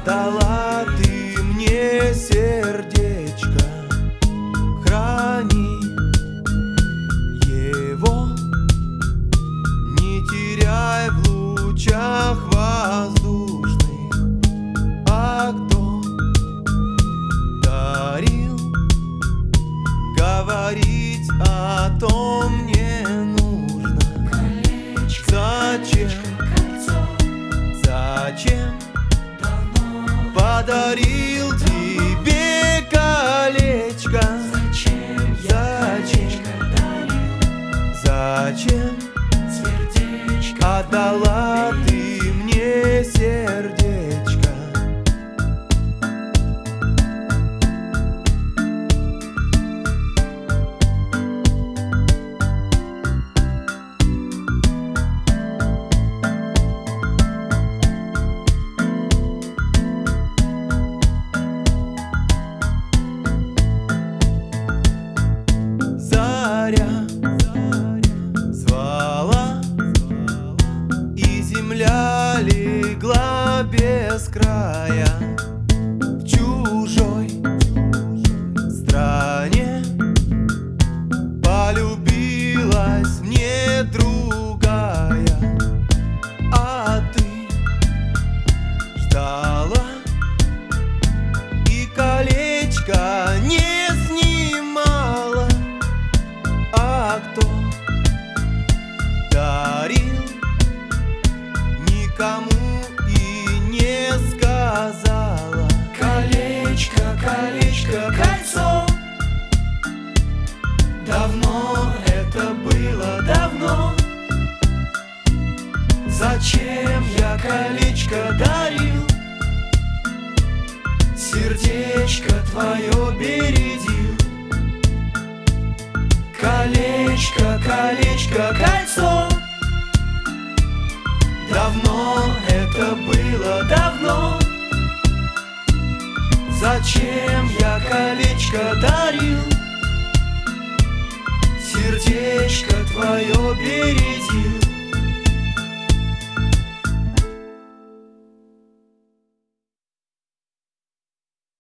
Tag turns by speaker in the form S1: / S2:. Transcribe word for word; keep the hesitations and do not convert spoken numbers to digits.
S1: Отдала ты мне сердечко, храни его, не теряй в лучах воздушных. А кто дарил, говорить о том не нужно. Зачем, зачем подарил тебе колечко?
S2: Зачем я колечко дарил?
S1: Зачем
S2: Сердечко
S1: отдала ты мне сердечко? Звала, и земля легла без края. В чужой стране полюбилась мне другая, а ты ждала и колечко не снимала. А кто дарил, никому и не сказала.
S2: Колечко, колечко, кольцо. Давно это было, давно. Зачем я колечко дарил? Сердечко твое бередил. Колечко, колечко, кольцо. Давно это было, давно. Зачем я колечко дарил? Сердечко твое бередил.